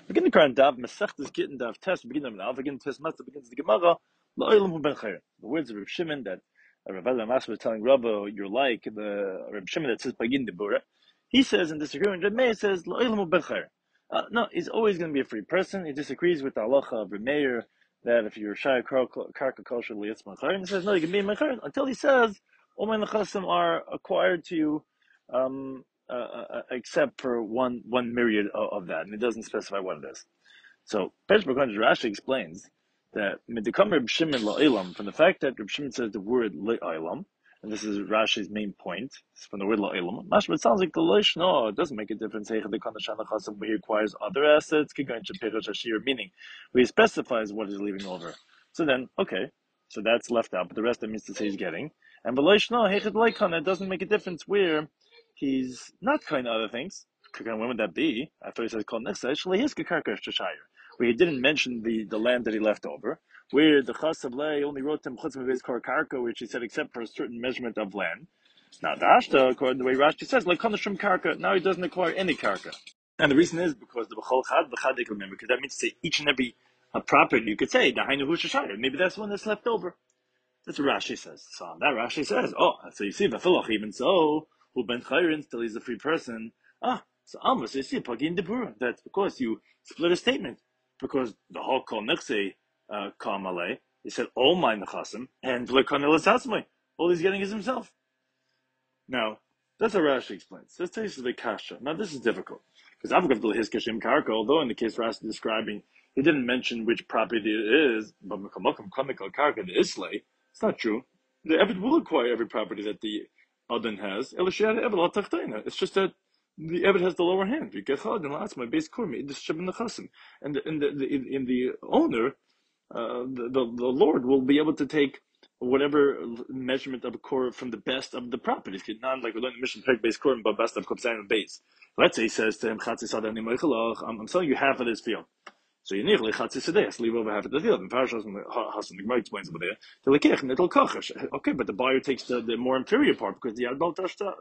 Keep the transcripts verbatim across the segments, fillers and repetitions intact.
Begin the current Dav, Masechtas Gittin Dav Test, begin them now, begin Test Master begins the Gemara, La'olam Hu Ben Chayr. The words of Reb Shimon that uh, Rav Elazar Master was telling Rabba, you're like the Reb Shimon that says Pagin Debura. He says in disagreement, Reb Meir says La'olam Hu Ben Chayr. Uh, no, he's always going to be a free person. He disagrees with the halacha of Reb Meir that if you're shy karka kosher li'etz Chayr, and he says no, you can be Chayr until he says all my nechasim are acquired to you. Um, Uh, uh, except for one one myriad of, of that, and it doesn't specify what it is. So, Pesh Bakonj Rashi explains that Midikam Reb Shimon La'ilam, from the fact that Reb Shimon says the word La'ilam, and this is Rashi's main point, from the word La'ilam, Mashma, it sounds like the Leish, no, it doesn't make a difference, where he requires other assets, meaning, where he specifies what he's leaving over. So then, okay, so that's left out, but the rest that means to say he's getting. And Leish, no, it doesn't make a difference where he's not kind of other things. When would that be? After he says called next, actually his kakarka shashayir, where he didn't mention the, the land that he left over, where the chas of lay only wrote him chutz meviz karka, which he said except for a certain measurement of land. Now the ashta, according to the way Rashi says, like kanashim karka, now he doesn't acquire any karka, and the reason is because the b'chol chad b'chad remember, because that means to say each and every uh, property you could say dahainu hu shashayir. Maybe that's one that's left over. That's what Rashi says. So on that Rashi says, oh, so you see, v'filach even so. Who ben chayrin still he's a free person. Ah, so almost you see pagin debura. That's because you split a statement because the whole kol nechse uh, kal malay. He said all my nechasim and v'lekanel all he's getting is himself. Now that's how Rashi explains. Let's tell you the kasha. Now this is difficult because Avgav his kashim karka. Although in the case Rashi describing, he didn't mention which property it is, but mekamakam kamikal karka the islay. It's not true. The Eved will acquire every property that the Adon has. It's just that the Eved has the lower hand. And the, in the, the in, in the owner, uh, the, the the Lord will be able to take whatever measurement of a core from the best of the properties. Not like we learn the mission peg base core but best of Kopsaim base. Let's say he says to him, I'm selling you half of this field. So you need lechatzis sedeis, leave over half of the field. And Parashas Hasan the Gemara explains over there. The lekech and it'll kochash. Okay, but the buyer takes the, the more inferior part because the bal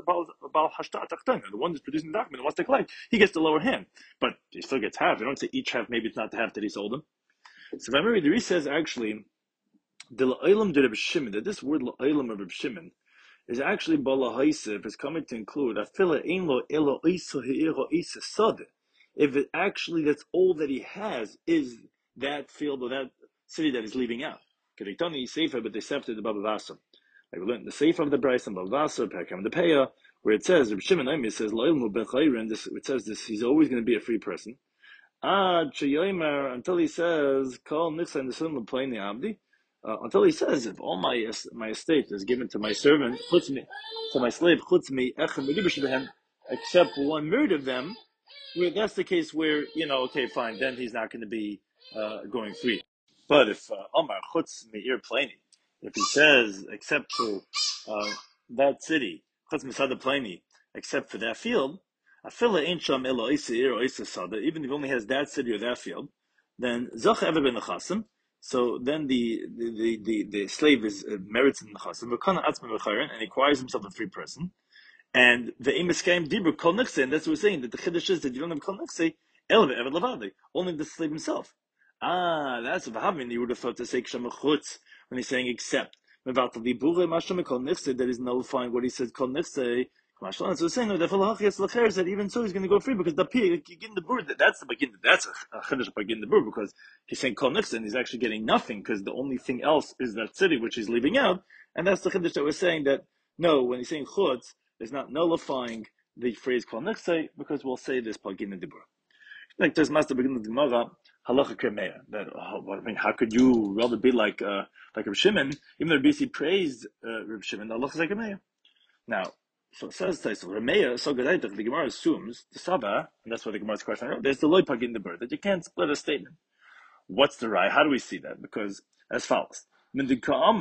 hashta tachtana, the one that's producing the document, wants to collect, he gets the lower hand, but he still gets half. You don't say each half. Maybe it's not the half that he sold him. So if I remember, the Ri says actually the la'olam de Reb Shimon, that this word la'olam of Reb Shimon is actually bala haisif is coming to include afila ein lo elo isa heiro isa sade. If it actually, that's all that he has is that field or that city that he's leaving out. Keditani Sefer, but they sefted the Baba Vasa. Like we learned the Sefer of the Bryce and Baba Vasa, Pekam the Peah, where it says, Reb Shimon Omer says, Lo'ilmu ben Chayrin, this, it says this, he's always going to be a free person. Ad Sheyomer, until he says, Kol Nichsa in the Sunnah Plani Abdi, uh, until he says, if all my my estate is given to my servant, chutz me, to my slave, chutz me, echem behem, except one murder of them, where that's the case where, you know, okay, fine, then he's not going to be uh, going free. But if Omar chutz me'ir plani, if he says except for uh, that city, chutz misada plani, except for that field, afila ain't sham elo isa ir or isa sada, even if he only has that city or that field, then zach ever ben nechasim. So then the the the, the, the slave is uh, merits in nechasim, v'kana atzma v'chayrin, and he acquires himself a free person. And the Amiskayim Dibur Kol Nechse, and that's what we're saying, that the Chiddush is that you don't have Kol Nechse, Elve Eved Levade, only the slave himself. Ah, that's what happened. You would have thought to say Kshem Chutz when he's saying except. Mevatel Dibure Mashem Kol Nechse, that is nullifying what he said Kol Nechse. So we're saying that that even so he's going to go free because the pig in the bird, that's the begin. That's a Chiddush begin the bird because he's saying Kol Nechse and he's actually getting nothing because the only thing else is that city which he's leaving out, and that's the Chiddush that we're saying that no, when he's saying Chutz, is not nullifying the phrase kol nechse because we'll say this pagin in dibur. Like there's master begin the Gemara halacha kremeya that oh, I mean how could you rather be like uh, like Reb Shimon even though B C praised uh, Reb Shimon halacha kremeya. Now so it says so Remeya so good the Gemara assumes the Saba and that's what the Gemara's question wrote. There's the loy pagin dibur that you can't split a statement. What's the right? How do we see that? Because as follows. From the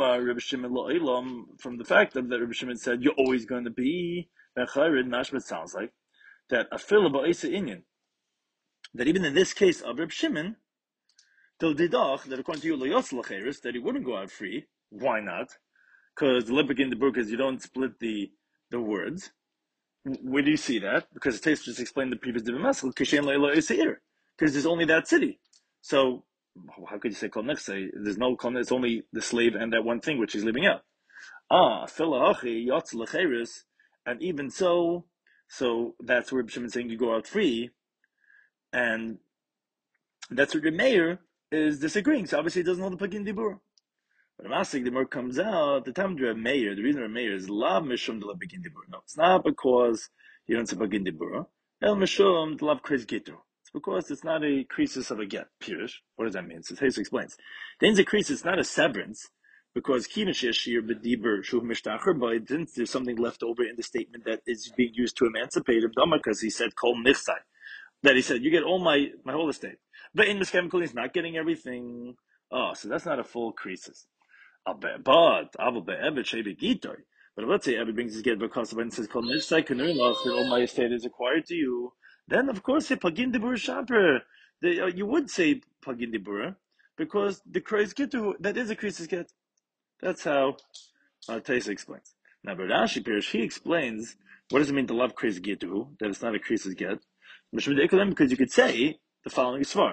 fact that Reb Shimon said you're always going to be Bechayrid, Mashmat sounds like that a fillable Isa Inyan. That even in this case of Reb Shimon, till didach that according to you that he wouldn't go out free. Why not? Because the limpic in the book is you don't split the the words. Where do you see that? Because the taste just explained the previous Divin Masel, Kishen Leila Isair. because there's only that city. So how could you say kol nechse? There's no kol. It's only the slave and that one thing which he's leaving out. Ah, filahachi yotz lecheres, and even so, so that's where Shimon is saying you go out free, and that's what the mayor is disagreeing. So obviously he doesn't know the Pagin Dibur. But Amasik, the more comes out, the time of mayor, the reason of mayor is lav mishum de la Pagin Dibur. No, it's not because you don't say Pagin Dibur. El mishum de lav kris gitu. It's because it's not a crisis of a get. Pirish. What does that mean? So Taisa explains. The a crisis, it's not a severance. Because kinashishir b'dibur shuv mishtacher, but since there's something left over in the statement that is being used to emancipate him, because he said kol nichsai, that he said you get all my my whole estate, but in Miskevim he's not getting everything. Oh, so that's not a full crisis. But aval be'evet shebi gitoy. But let's say Evid brings his get because when it says kol nichsai kanurim that all my estate is acquired to you, then of course say pagin dibur shaper. You would say pagin dibur because the kreis gitu that is a crisis get. That's how uh, Taisa explains. Now, but Rashi Pirish, he explains what does it mean to love kriz gitu, that it's not a kriz get. Because you could say the following svar.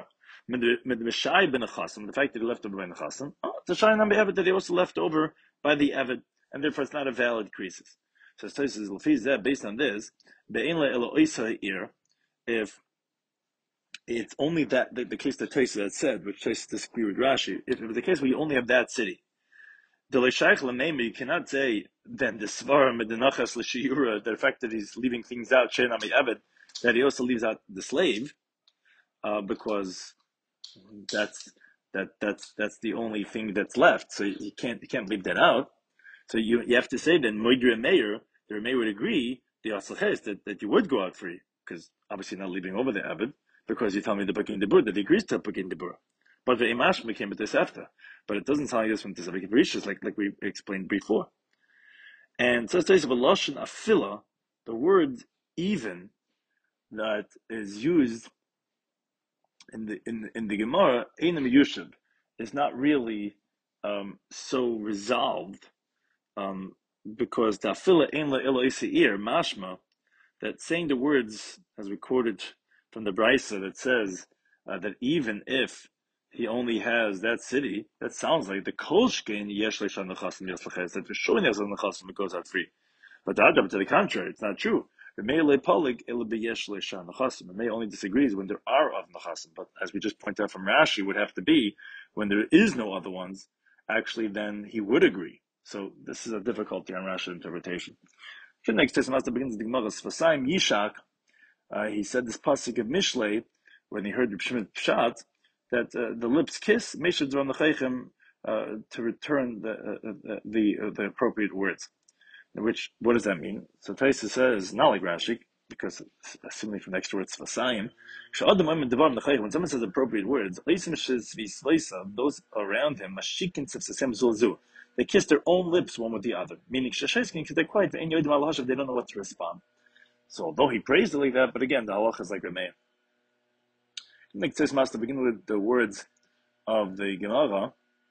The fact that he left over by Nechasim, oh, it's a shine on the Evid that he also left over by the Evid, and therefore it's not a valid krisis. So Taisa says, based on this, if it's only that, the, the case that Taisa that said, which Taisa disagree with Rashi, if it was the case where you only have that city, you cannot say then the svarim the nachas l'shiura, the fact that he's leaving things out shenami eved, that he also leaves out the slave, uh, because that's that that's that's the only thing that's left. So he can't he can't leave that out. So you you have to say then moidre mayor, the mayor would agree the asaches that, that you would go out free because obviously not leaving over the eved because you tell me the Pagin Dibur that he agrees to Pagin Dibur. But the imash became a after. But it doesn't sound like this from Tisavik Berishis, like like we explained before. And so it's of a lashon afila, the word even that is used in the in in the Gemara, Einam Yushav, is not really um, so resolved um, because the afila ein la elo iseir mashma, that saying the words as recorded from the Brisa that says uh, that even if he only has that city, that sounds like the kolshkein yesh leishan nechasim yasleches, that for sure he has a nechasim it goes out free. But the Adam, to the contrary, it's not true. The may le polig el be yesh leishan nechasim. The may only disagrees when there are of nechasim. But as we just pointed out from Rashi, it would have to be when there is no other ones. Actually, then he would agree. So this is a difficulty on Rashi interpretation. The next testament begins the Gemara Sfasayim Yishak. Uh, he said this pasuk of Mishlei when he heard the Shemit Pshat that uh, the lips kiss Meshad Dram Nechaychem uh to return the uh, the uh, the appropriate words. Which what does that mean? So Taisa says not like Rashi because assuming from the extra words Sfasayim. When someone says appropriate words, those around him they kiss their own lips one with the other, meaning because they're quiet, they don't know what to respond. So although he praised it like that, but again, the halach is like Rameir. Next says Master begin with the words of the Gemara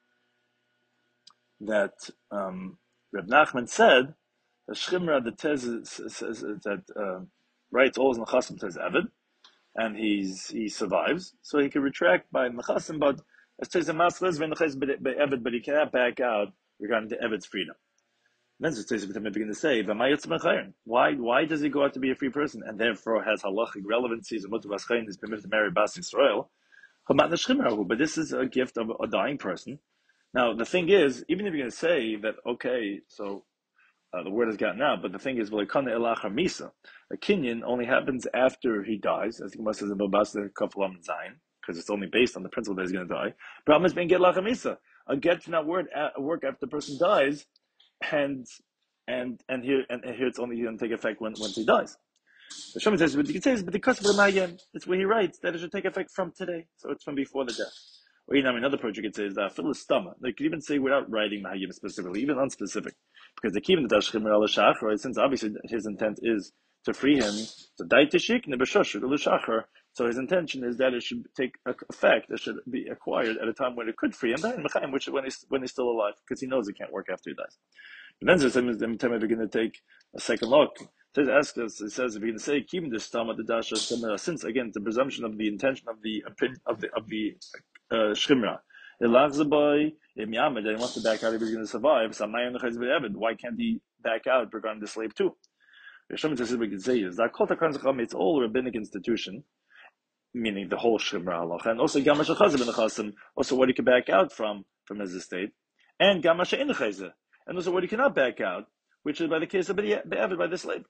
that um, Reb Nachman said, the Shchimra, the Tez says that uh, writes all his Nechasim says Evid, and he's he survives, so he can retract by Nechasim, but it says the Master is Evid, but he cannot back out regarding the Evid's freedom. Then it says begin to say, why why does he go out to be a free person and therefore has halachic relevancy? Is permitted to marry Bas Yisrael, but this is a gift of a dying person. Now the thing is, even if you're going to say that, okay, so uh, the word has gotten out, but the thing is, a kinyan only happens after he dies, as the Gemara says in Babas Kaflam Zayin, because it's only based on the principle that he's going to die. Problem is being get lacha misa. A get cannot work after the person dies. And and and here and, and here it's only going to take effect when once he dies. The Shema says, but you can say, but the custom of the it's where he writes that it should take effect from today, so it's from before the death. Or you know, another approach you could say is that philistama. They could even say without writing Mahayim specifically, even unspecific, because they keep in the Tashchim al Shachar, since obviously his intent is to free him to die to shik nebeshashur l'shachar. So his intention is that it should take effect, it should be acquired at a time when it could free him, which when he's when he's still alive, because he knows it can't work after he dies. And then every time I begin to take a second look, It says, ask us, it says, if you're going to say, keep the stomach, the dasha, since again, the presumption of the intention of the opinion of the of the uh, shchimra. Elazabay, Imyamad, he wants to back out if he's going to survive. Why can't he back out regarding the slave too? We can say is that it's all rabbinic institution, meaning the whole shchimra halacha, and also gamash chasim, also what he can back out from from his estate, and gamash in and also what he cannot back out, which is by the case of be'evid, by the slave.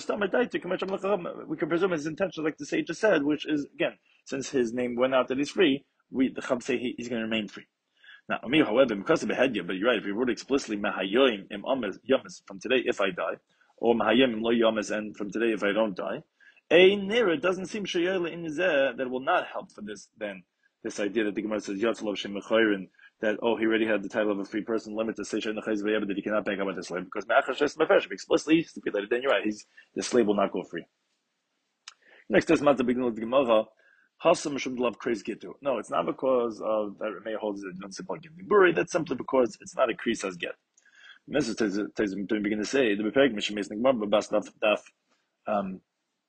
We can presume his intention, like the sage just said, which is, again, since his name went out that he's free, we the Chab say he, he's going to remain free. Now, Amir, however, because of Behedya, but you're right, if we wrote explicitly Mahayoim im Yamas from today if I die, or Mahayim im Lo Yamas and from today if I don't die, a near it doesn't seem Shayela in Zeh that will not help for this then. This idea that the Gemara says Yatzalov Shem Mechoirin, that oh he already had the title of a free person, limit to say that he cannot back up with the slave because explicitly stipulated. Then you're right, he's the slave will not go free. Next is Matzah beginning with the Gemara. Hasam Mishum Love Kreis Gitu. No, it's not because of that Rameh holds it don't simply give the buri. That's simply because it's not a kreis as get. This is begin to say the Bepeg Mishum is Nigmar Babas Daf Daf um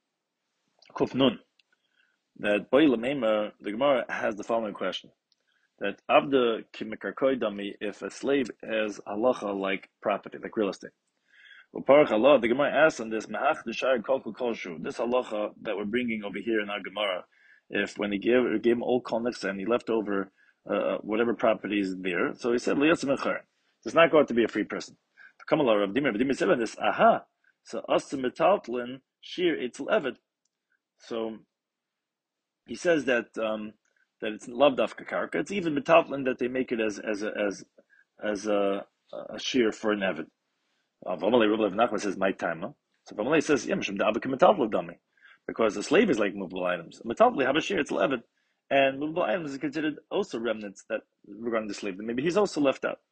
Kuf Nun. That Boy Lamema, the Gemara has the following question: that Abda Kimikarkoi Dami, if a slave has halacha like property, like real estate. Well, Parach Allah, the Gemara asks on this Mahach Deshar Kolku Kolshu. This halacha that we're bringing over here in our Gemara. If when he gave, he gave him all konix and he left over uh, whatever property is there, so he said, does not go out to be a free person. Come along, Rav Dimir, Rav Dimir said this, aha, so us metaltlin shir itzel evet. So he says that um, that it's loved dafka karka. It's even metaltlin that they make it as as a as as a, a shir for an evet. Vamalei Rav Nachman says my time. So Vamalei says, yeah, mishum da'avik metaltlin dami. Because the slave is like movable items. Metalli Habashir, it's levet, and movable items is considered also remnants that regarding the slave. Maybe he's also left out.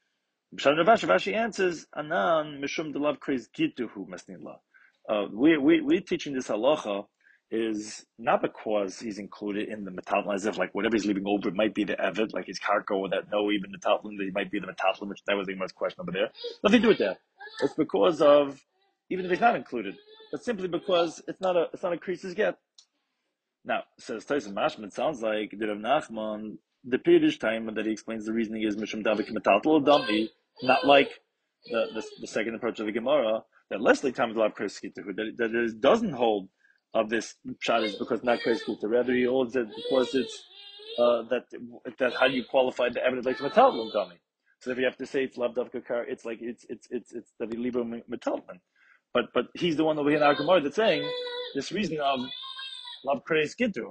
Rashi answers, Anan Mishum Delav Kreis Gituhu Mesnila. We we we teaching this halacha is not because he's included in the metalli, as if like whatever he's leaving over might be the evet, like his karko, or that no even metalli, that he might be the metalli, which that was the most question over there. Nothing to do with that. It's because of even if he's not included. But simply because it's not a it's not a creases get. Now, says Tyson Mashman, it sounds like the Rav Nachman, the Pirish time that he explains the reasoning is Mishum Davik Metatal Dami, not like the, the the second approach of the Gemara, that Leslie time is Lav Kreskitu, that that it doesn't hold of this shot is because not Kreskitu. Rather he holds it because it's uh, that that how do you qualify the evidence like Metatal Dami. So if you have to say it's Lav Davka Kar, it's like it's it's it's it's the Libo Metalman. But but he's the one over here in our Gemara that's saying this reason of Lav Kreis Gitu.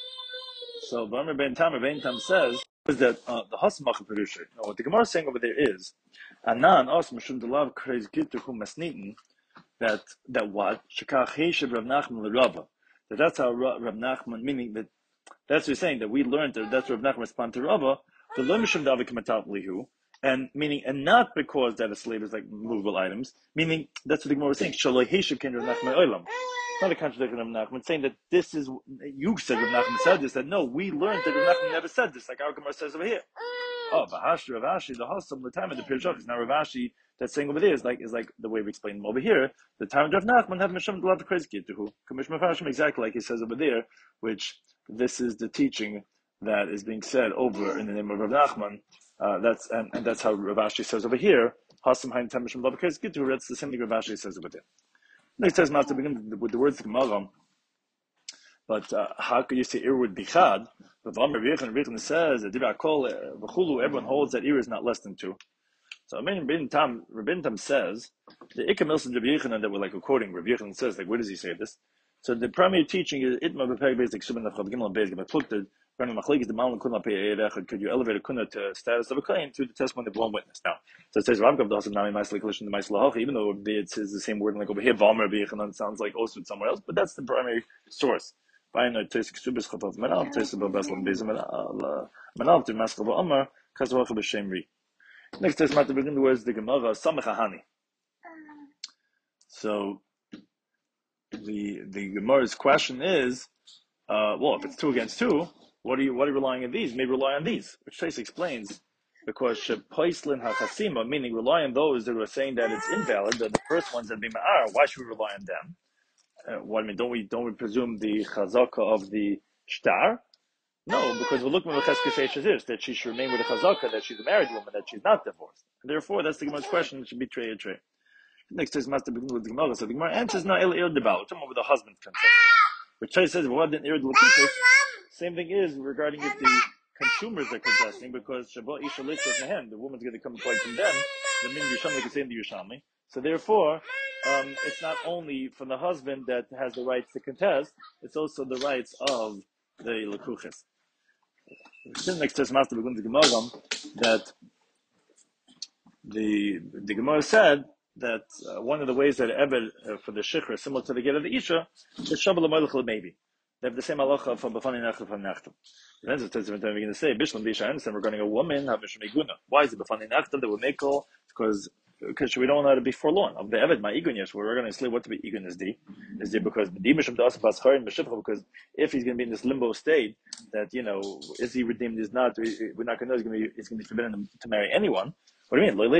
So Bamar Ben Tam Ben Tam says is that uh, the Hasamach Perusha. No, what the Gemara is saying over there is Anan Os Mishum the Lav Kreis Gitu Hu Masnitin that that what Shekach Heshav Rav Nachman LeRava. That that's how Rav Nachman, meaning that that's what he's saying that we learned that that's Rav Nachman respond to Rava the Lo Mishum Davik Matat Lihu. And meaning, and not because that a slave is like movable items, meaning that's what the Gemara was saying. Shaloi Heshav Ken Rav Nachman Olam. It's not a contradiction of Rav Nachman saying that this is you said Rav Nachman said this. That no, we learned that Rav Nachman never said this, like our Gemara says over here. Oh, Vahash Rav Ashi the Hasam the time of the Pirshach is now Rav Ashi that's saying over there is like is like the way we explain them over here. The time of Rav Nachman have Misham the Lav Kreis Gituhu Kamish Mafashim exactly like he says over there, which this is the teaching that is being said over in the name of Rav Nachman. Uh, that's and, and that's how Rav Ashi says over here. Hasam Haim Tamishim Lav Kreis Gituhu. That's the same thing Rav Ashi says over there. Next says not to begin with the words Gemara. But uh, how could you say ir would be chad? But Rabbi says that everyone holds that ir is not less than two. So I mean, Rabbi Tam, Rabbi Tam says the Ikam Milson Rabbi Yechanan that we're like quoting. Rabbi Yechanan says like, where does he say this? So the primary teaching is itma b'peg basic subin of Gimel Beis Gimel Plukted. Could you elevate a kuna to status of a claim to the testimony of one witness? Now, so it says Ramkav doesn't now nicely collision the Maislahoch, even though it says the same word like over here, Valmer Bechanan sounds like also somewhere else, but that's the primary source. Next is not to begin the words the Gemara Samachahani. So the the Gemara's question is, uh, well, if it's two against two, what are you what are you relying on these? Maybe rely on these, which Tais explains because shepoislin hachasima, meaning rely on those that were saying that it's invalid, that the first ones that be ma'ar, why should we rely on them? Uh, what I mean, don't we don't we presume the chazaka of the shtar? No, because we're looking at the is that she should remain with the chazaka, that she's a married woman, that she's not divorced. And therefore, that's the Gemara's question. It should be trey or trey. Next is master begin with the Gemara. So the Gemara answers no el ir debal. Talking about the husband's consent. Which Chai says what didn't ir the same thing is regarding if the consumers are contesting, because Shabbat Isha Litzah in hand, the woman's going to come fight from them. The min Yushalmi can say in the Yushalmi. So therefore, um, it's not only from the husband that has the rights to contest; it's also the rights of the lekuches. Still next to master begin the Gemara that the the Gemara said that uh, one of the ways that Ebed uh, for the Shikra, similar to the get of the Isha, is Shabbat L'Moilech maybe. They have the same halacha from Bafani Nachta from Nachta. Then it's going to say, Bishlam Bisha, I understand regarding a woman, why is it Bafani Nachta that would make all? Because because we don't know how to be forlorn. Of the Eved, my Igun, yes, we're going to say what to be Igun is D. Is D because because if he's going to be in this limbo state, that, you know, is he redeemed, is not, we're not going to know he's going to be, it's going to be forbidden to marry anyone. What do you mean?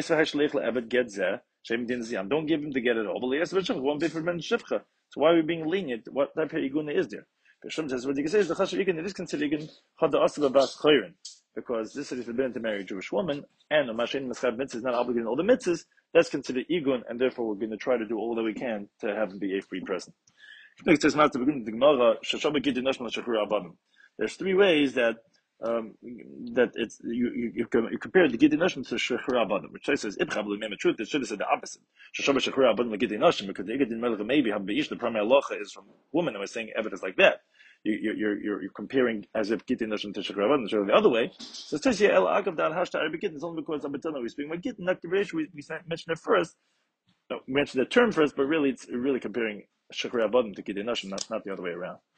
Don't give him to get it all. So why are we being lenient? What type of iguna is there? Bishlam says what you can say is the chashav iguna is considered iguna chada asaba bas chayrin, because this is forbidden to marry a Jewish woman, and a mashen mitzvah mitzvah is not obligated in all the mitzvahs. That's considered igun, and therefore we're going to try to do all that we can to have him be a free person. Next, there's three ways that um, that it's you you, you, you compare the Gidin Nashim to Shechur Abadim, which says Ibchablu Mem. Truth, it should have said the opposite. Shechur Shechur Abadim Gidin Nashim, because the Gidin Melech maybe have Beish. The primary halacha is from women, and we're saying evidence like that. You, you, you're you're you're comparing as if Gidin Nashim to Shechur Abadim. So the other way, so it says here El Agav Dal Hashta Arabic Gidin. It's only because Abatana we speak about Gidin. Not the ratio we we mentioned it first. No, we mentioned the term first, but really it's really comparing Shechur Abadim to Gidin Nashim, not not the other way around.